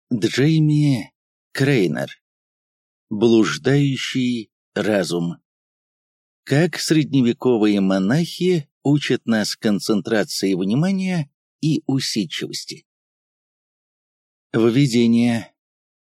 Джейми Крейнер. Блуждающий разум. Как средневековые монахи учат нас концентрации внимания и усидчивости. Введение.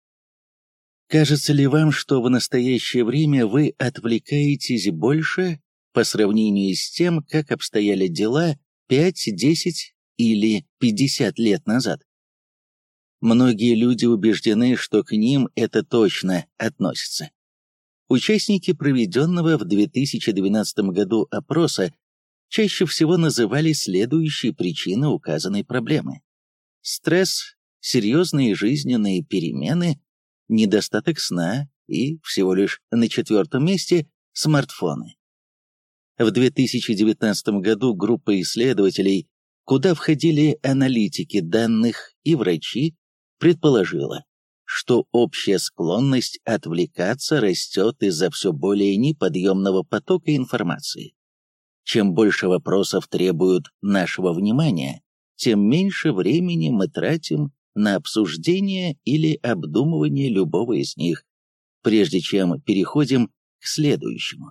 Кажется ли вам, что в настоящее время вы отвлекаетесь больше по сравнению с тем, как обстояли дела 5, 10 или 50 лет назад? Многие люди убеждены, что к ним это точно относится. Участники проведенного в 2012 году опроса чаще всего называли следующие причины указанной проблемы: стресс, серьезные жизненные перемены, недостаток сна и, всего лишь на 4-м месте, смартфоны. В 2019 году группа исследователей, куда входили аналитики данных и врачи, предположила, что общая склонность отвлекаться растет из-за все более неподъемного потока информации. Чем больше вопросов требуют нашего внимания, тем меньше времени мы тратим на обсуждение или обдумывание любого из них, прежде чем переходим к следующему.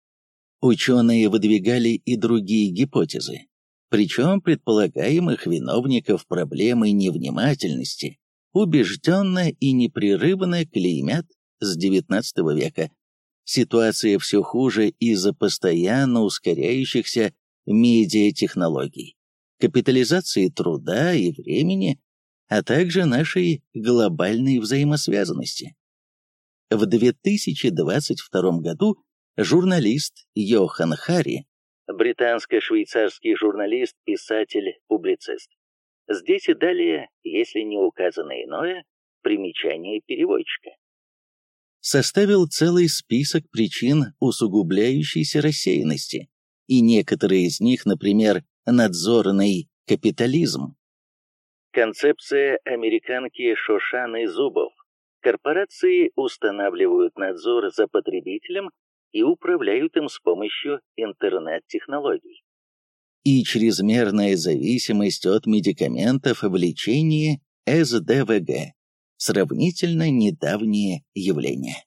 Ученые выдвигали и другие гипотезы, причем предполагаемых виновников проблемы невнимательности убежденно и непрерывно клеймят с XIX века. Ситуация все хуже из-за постоянно ускоряющихся медиатехнологий, капитализации труда и времени, а также нашей глобальной взаимосвязанности. В 2022 году журналист Йохан Хари, британско-швейцарский журналист, писатель, публицист. Здесь и далее, если не указано иное, примечание переводчика. Составил целый список причин усугубляющейся рассеянности, и некоторые из них, например, надзорный капитализм. Концепция американки Шошаны Зубов. Корпорации устанавливают надзор за потребителем и управляют им с помощью интернет-технологий. И чрезмерная зависимость от медикаментов в лечении СДВГ – сравнительно недавнее явление.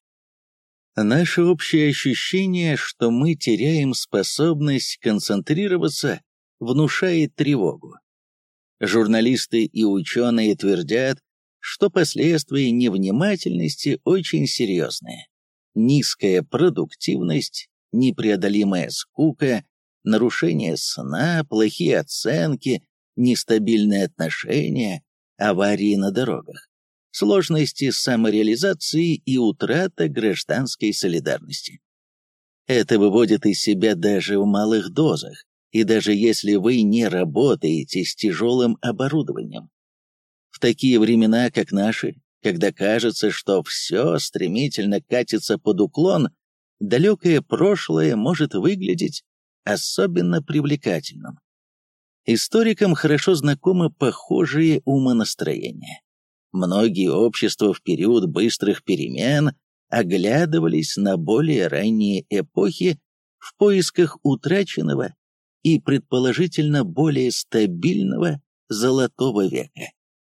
Наше общее ощущение, что мы теряем способность концентрироваться, внушает тревогу. Журналисты и ученые твердят, что последствия невнимательности очень серьезные. Низкая продуктивность, непреодолимая скука, нарушение сна, плохие оценки, нестабильные отношения, аварии на дорогах, сложности самореализации и утрата гражданской солидарности. Это выводит из себя даже в малых дозах, и даже если вы не работаете с тяжелым оборудованием. В такие времена, как наши, когда кажется, что все стремительно катится под уклон, далекое прошлое может выглядеть особенно привлекательным. Историкам хорошо знакомы похожие умонастроения. Многие общества в период быстрых перемен оглядывались на более ранние эпохи в поисках утраченного и предположительно более стабильного золотого века.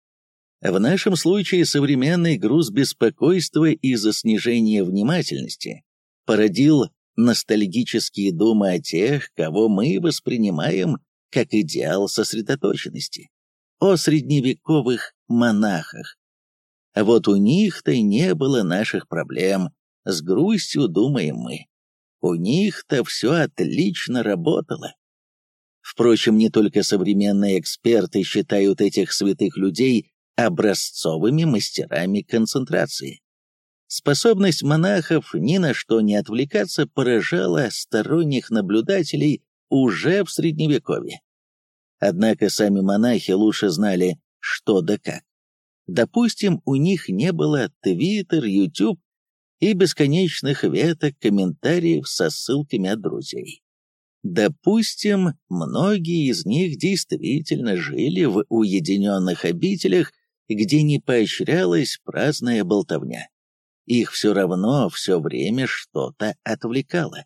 В нашем случае современный груз беспокойства из-за снижения внимательности породил ностальгические думы о тех, кого мы воспринимаем как идеал сосредоточенности, о средневековых монахах. А вот у них-то не было наших проблем, с грустью думаем мы. У них-то все отлично работало. Впрочем, не только современные эксперты считают этих святых людей образцовыми мастерами концентрации. Способность монахов ни на что не отвлекаться поражала сторонних наблюдателей уже в Средневековье. Однако сами монахи лучше знали, что да как. Допустим, у них не было Twitter, YouTube и бесконечных веток комментариев со ссылками от друзей. Допустим, многие из них действительно жили в уединенных обителях, где не поощрялась праздная болтовня. Их все равно все время что-то отвлекало.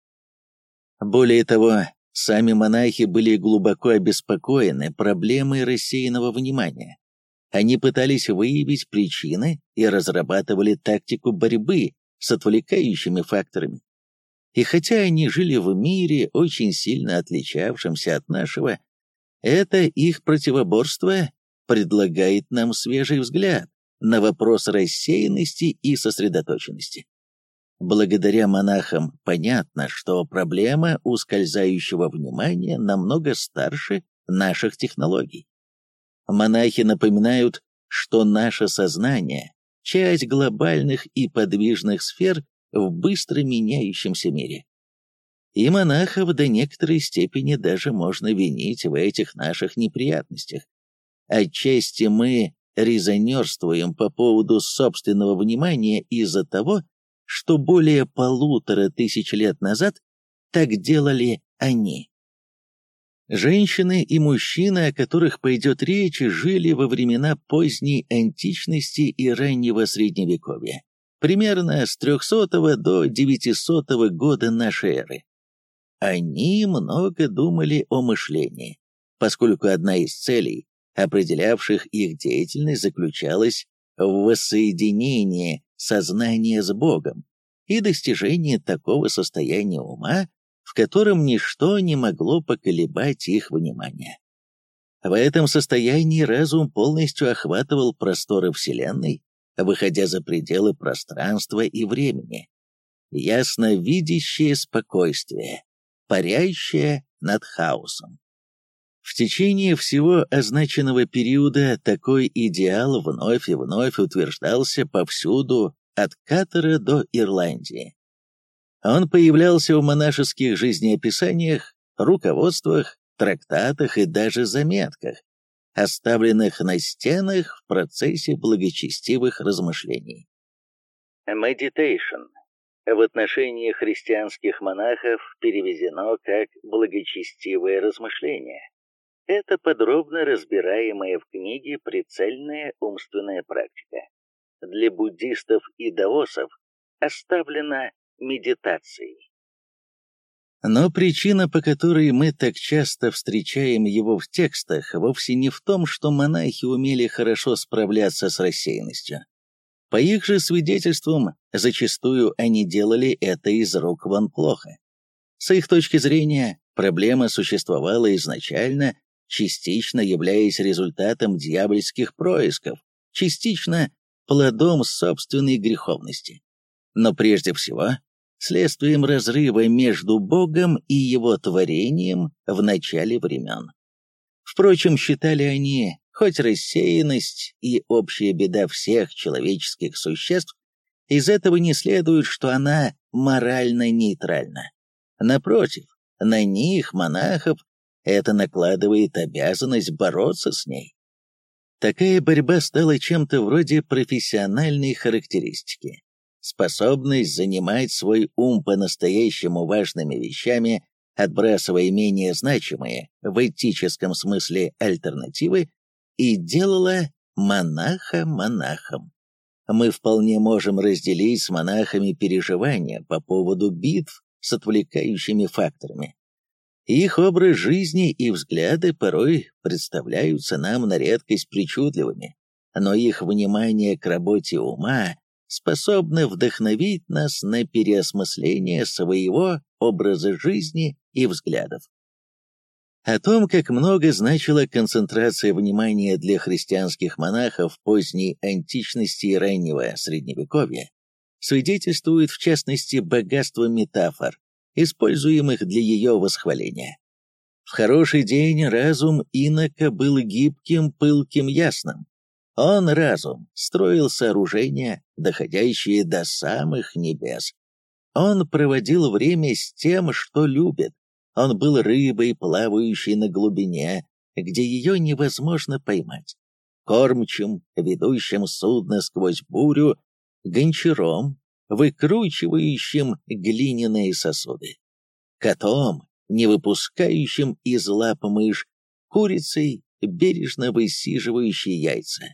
Более того, сами монахи были глубоко обеспокоены проблемой рассеянного внимания. Они пытались выявить причины и разрабатывали тактику борьбы с отвлекающими факторами. И хотя они жили в мире, очень сильно отличавшемся от нашего, это их противоборство предлагает нам свежий взгляд на вопрос рассеянности и сосредоточенности. Благодаря монахам понятно, что проблема ускользающего внимания намного старше наших технологий. Монахи напоминают, что наше сознание– часть глобальных и подвижных сфер в быстро меняющемся мире. И монахов до некоторой степени даже можно винить в этих наших неприятностях. Отчасти мы резонерствуем по поводу собственного внимания из-за того, что более 1500 лет назад так делали они. Женщины и мужчины, о которых пойдет речь, жили во времена поздней античности и раннего средневековья, примерно с 300 до 900 года нашей эры. Они много думали о мышлении, поскольку одна из целей, определявших их деятельность, заключалась в воссоединении сознания с Богом и достижении такого состояния ума, в котором ничто не могло поколебать их внимание. В этом состоянии разум полностью охватывал просторы Вселенной, выходя за пределы пространства и времени. Ясно видящее спокойствие, парящее над хаосом. В течение всего означенного периода такой идеал вновь и вновь утверждался повсюду, от Катара до Ирландии. Он появлялся в монашеских жизнеописаниях, руководствах, трактатах и даже заметках, оставленных на стенах в процессе благочестивых размышлений. Meditation в отношении христианских монахов переведено как «благочестивое размышление». Это подробно разбираемая в книге прицельная умственная практика. Для буддистов и даосов оставлена медитацией. Но причина, по которой мы так часто встречаем его в текстах, вовсе не в том, что монахи умели хорошо справляться с рассеянностью. По их же свидетельствам, зачастую они делали это из рук вон плохо. С их точки зрения, проблема существовала изначально, частично являясь результатом дьявольских происков, частично плодом собственной греховности. Но прежде всего, следствием разрыва между Богом и Его творением в начале времен. Впрочем, считали они, хоть рассеянность и общая беда всех человеческих существ, из этого не следует, что она морально нейтральна. Напротив, на них, монахов, это накладывает обязанность бороться с ней. Такая борьба стала чем-то вроде профессиональной характеристики. Способность занимать свой ум по-настоящему важными вещами, отбрасывая менее значимые в этическом смысле альтернативы, и делала монаха монахом. Мы вполне можем разделить с монахами переживания по поводу битв с отвлекающими факторами. Их образ жизни и взгляды порой представляются нам на редкость причудливыми, но их внимание к работе ума способно вдохновить нас на переосмысление своего образа жизни и взглядов. О том, как много значила концентрация внимания для христианских монахов поздней античности и раннего средневековья, свидетельствует в частности богатство метафор, используемых для ее восхваления. В хороший день разум инока был гибким, пылким, ясным. Он, разум, строил сооружения, доходящие до самых небес. Он проводил время с тем, что любит. Он был рыбой, плавающей на глубине, где ее невозможно поймать. Кормчим, ведущим судно сквозь бурю, гончаром, выкручивающим глиняные сосуды. Котом, не выпускающим из лап мышь, курицей, бережно высиживающей яйца.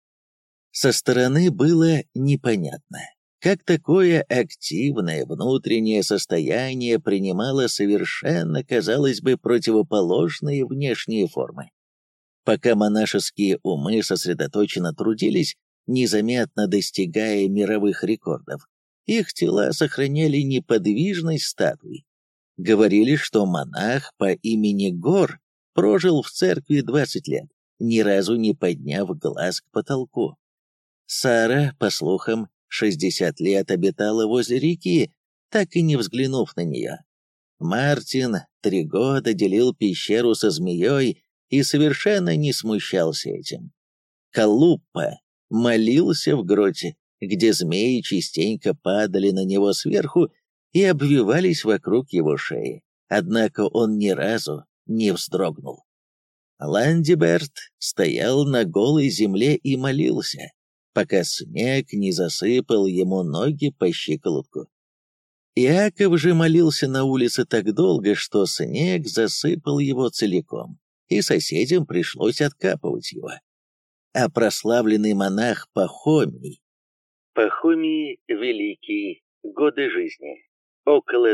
Со стороны было непонятно, как такое активное внутреннее состояние принимало совершенно, казалось бы, противоположные внешние формы. Пока монашеские умы сосредоточенно трудились, незаметно достигая мировых рекордов, их тела сохраняли неподвижность статуи. Говорили, что монах по имени Гор прожил в церкви 20 лет, ни разу не подняв глаз к потолку. Сара, по слухам, 60 лет обитала возле реки, так и не взглянув на нее. Мартин 3 года делил пещеру со змеей и совершенно не смущался этим. Калуппа молился в гроте, где змеи частенько падали на него сверху и обвивались вокруг его шеи, однако он ни разу не вздрогнул. Ландиберт стоял на голой земле и молился, пока снег не засыпал ему ноги по щиколотку. Иаков же молился на улице так долго, что снег засыпал его целиком, и соседям пришлось откапывать его. А прославленный монах Пахомий. Пахомий Великий. Годы жизни. Около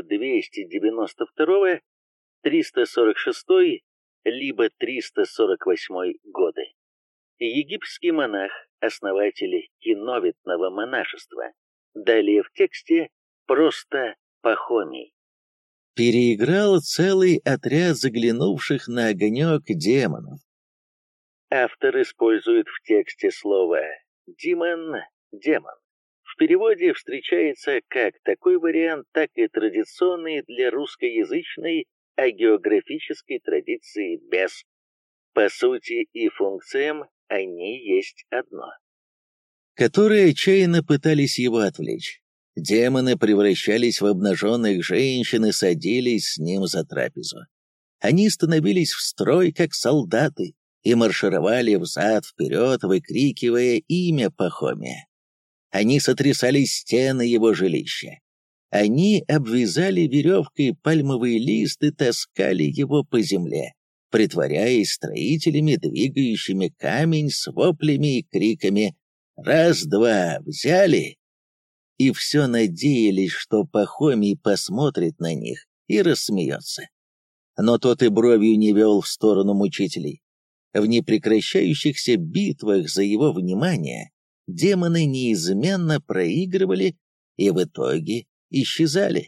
292-346, либо 348 годы. Египетский монах, основатель киновитного монашества. Далее в тексте просто Пахомий. Переиграл целый отряд заглянувших на огонек демонов. Автор использует в тексте слово «демон», «демон». В переводе встречается как такой вариант, так и традиционный для русскоязычной агеографической традиции «без». По сути и функциям они есть одно. Которые отчаянно пытались его отвлечь. Демоны превращались в обнаженных женщин и садились с ним за трапезу. Они становились в строй, как солдаты, и маршировали взад-вперед, выкрикивая имя Пахомия. Они сотрясали стены его жилища. Они обвязали веревкой пальмовый лист и таскали его по земле, притворяясь строителями, двигающими камень с воплями и криками «Раз-два, взяли!» И все надеялись, что Пахомий посмотрит на них и рассмеется. Но тот и бровью не вел в сторону мучителей. В непрекращающихся битвах за его внимание демоны неизменно проигрывали и в итоге исчезали.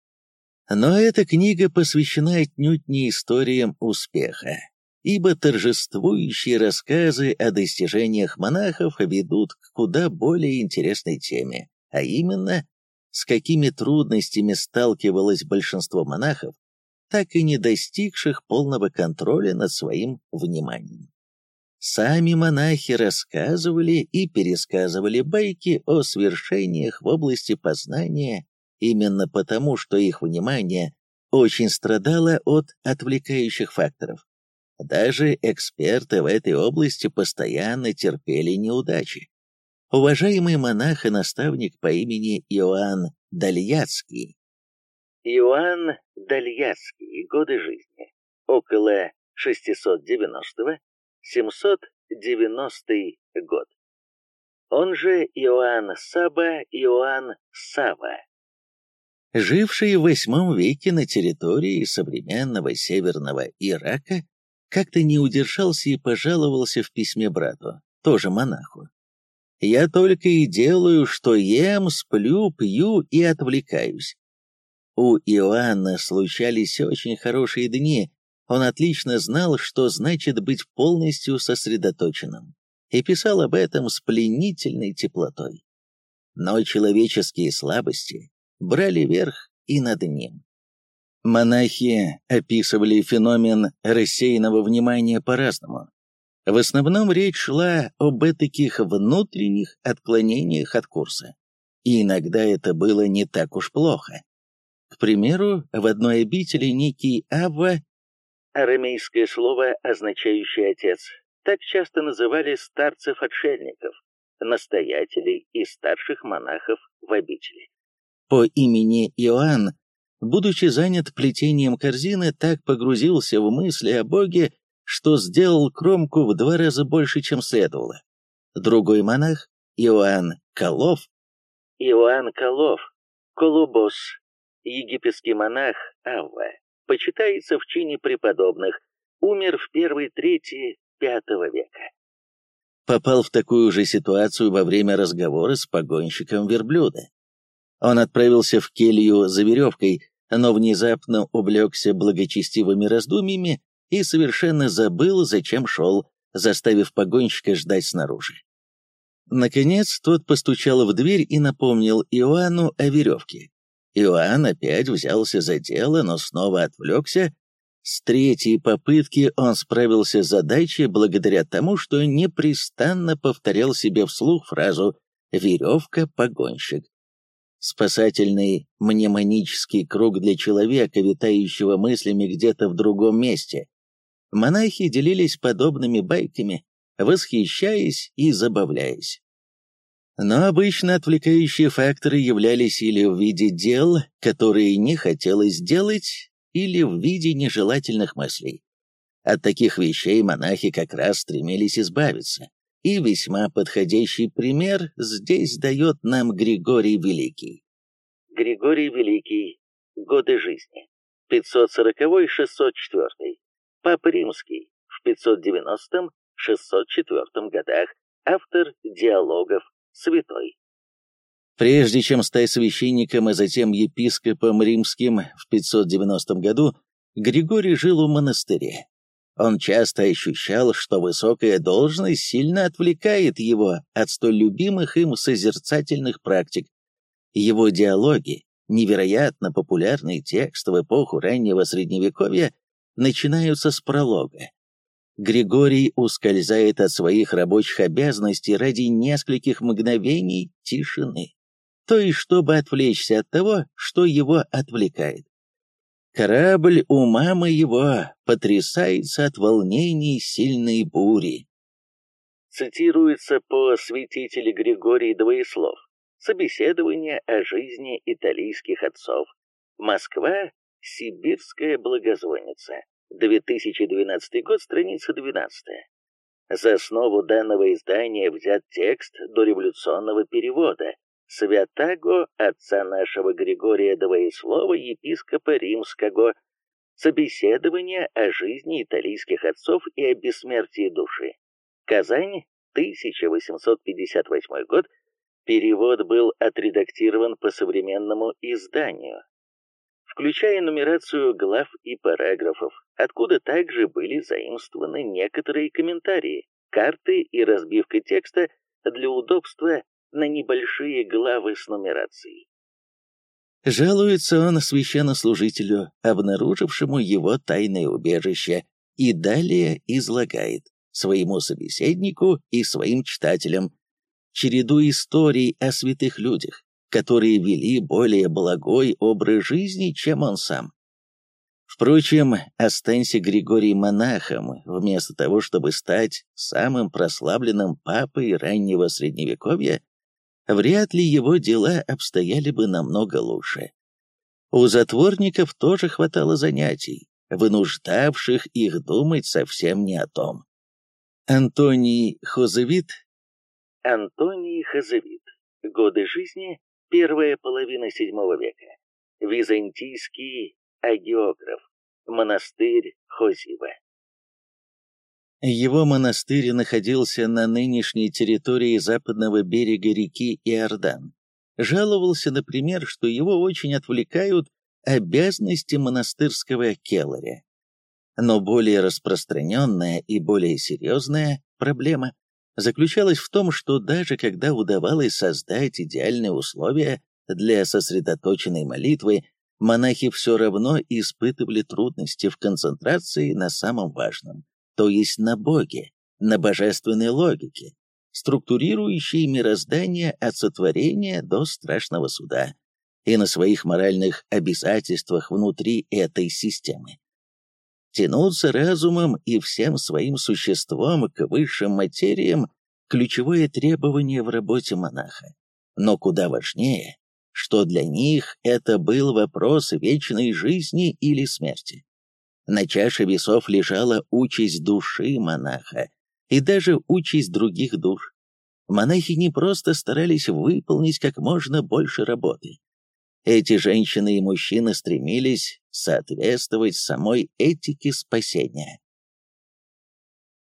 Но эта книга посвящена отнюдь не историям успеха, ибо торжествующие рассказы о достижениях монахов ведут к куда более интересной теме, а именно, с какими трудностями сталкивалось большинство монахов, так и не достигших полного контроля над своим вниманием. Сами монахи рассказывали и пересказывали байки о свершениях в области познания именно потому, что их внимание очень страдало от отвлекающих факторов. Даже эксперты в этой области постоянно терпели неудачи. Уважаемый монах и наставник по имени Иоанн Дальятский. Иоанн Дальятский. Годы жизни. Около 690-790 год. Он же Иоанн Саба, Иоанн Сава. Живший в VIII веке на территории современного северного Ирака, как-то не удержался и пожаловался в письме брату, тоже монаху. «Я только и делаю, что ем, сплю, пью и отвлекаюсь». У Иоанна случались очень хорошие дни, он отлично знал, что значит быть полностью сосредоточенным, и писал об этом с пленительной теплотой. Но человеческие слабости брали верх и над ним. Монахи описывали феномен рассеянного внимания по-разному. В основном речь шла об этаких внутренних отклонениях от курса. И иногда это было не так уж плохо. К примеру, в одной обители некий Авва, арамейское слово, означающее «отец», так часто называли старцев-отшельников, настоятелей и старших монахов в обители. По имени Иоанн, будучи занят плетением корзины, так погрузился в мысли о Боге, что сделал кромку в 2 раза больше, чем следовало. Другой монах, Иоанн Колов, Колубос, египетский монах Авва, почитается в чине преподобных, умер в первой трети века. Попал в такую же ситуацию во время разговора с погонщиком верблюда. Он отправился в келью за веревкой, но внезапно увлекся благочестивыми раздумьями и совершенно забыл, зачем шел, заставив погонщика ждать снаружи. Наконец, тот постучал в дверь и напомнил Иоанну о веревке. Иоанн опять взялся за дело, но снова отвлекся. С третьей попытки он справился с задачей благодаря тому, что непрестанно повторял себе вслух фразу «веревка-погонщик». Спасательный мнемонический круг для человека, витающего мыслями где-то в другом месте. Монахи делились подобными байками, восхищаясь и забавляясь. Но обычно отвлекающие факторы являлись или в виде дел, которые не хотелось делать, или в виде нежелательных мыслей. От таких вещей монахи как раз стремились избавиться. И весьма подходящий пример здесь дает нам Григорий Великий. Григорий Великий. Годы жизни. 540-604. Папа Римский. В 590-604 годах. Автор диалогов. Святой. Прежде чем стать священником и затем епископом римским в 590 году, Григорий жил в монастыре. Он часто ощущал, что высокая должность сильно отвлекает его от столь любимых им созерцательных практик. Его диалоги, невероятно популярный текст в эпоху раннего Средневековья, начинаются с пролога. Григорий ускользает от своих рабочих обязанностей ради нескольких мгновений тишины, то есть чтобы отвлечься от того, что его отвлекает. Корабль ума моего потрясается от волнений сильной бури. Цитируется по святителю Григорий Двоеслов. Собеседование о жизни итальянских отцов. Москва. Сибирская благозвонница. 2012 год, страница 12. За основу данного издания взят текст дореволюционного перевода «Святаго отца нашего Григория Двоеслова, епископа Римского. Собеседование о жизни итальянских отцов и о бессмертии души». Казань, 1858 год. Перевод был отредактирован по современному изданию, включая нумерацию глав и параграфов, откуда также были заимствованы некоторые комментарии, карты и разбивка текста для удобства на небольшие главы с нумерацией. Жалуется он священнослужителю, обнаружившему его тайное убежище, и далее излагает своему собеседнику и своим читателям череду историй о святых людях, которые вели более благой образ жизни, чем он сам. Впрочем, останься Григорий монахом, вместо того, чтобы стать самым прославленным папой раннего Средневековья, вряд ли его дела обстояли бы намного лучше. У затворников тоже хватало занятий, вынуждавших их думать совсем не о том. Антоний Хозевит. Годы жизни. Первая половина VII века. Византийский агеограф. Монастырь Хозива. Его монастырь находился на нынешней территории западного берега реки Иордан. Жаловался, например, что его очень отвлекают обязанности монастырского келаря. Но более распространенная и более серьезная проблема заключалась в том, что даже когда удавалось создать идеальные условия для сосредоточенной молитвы, монахи все равно испытывали трудности в концентрации на самом важном, то есть на Боге, на божественной логике, структурирующей мироздание от сотворения до страшного суда, и на своих моральных обязательствах внутри этой системы. Тянуться разумом и всем своим существом к высшим материям – ключевое требование в работе монаха. Но куда важнее, что для них это был вопрос вечной жизни или смерти. На чаше весов лежала участь души монаха и даже участь других душ. Монахи не просто старались выполнить как можно больше работы. Эти женщины и мужчины стремились соответствовать самой этике спасения.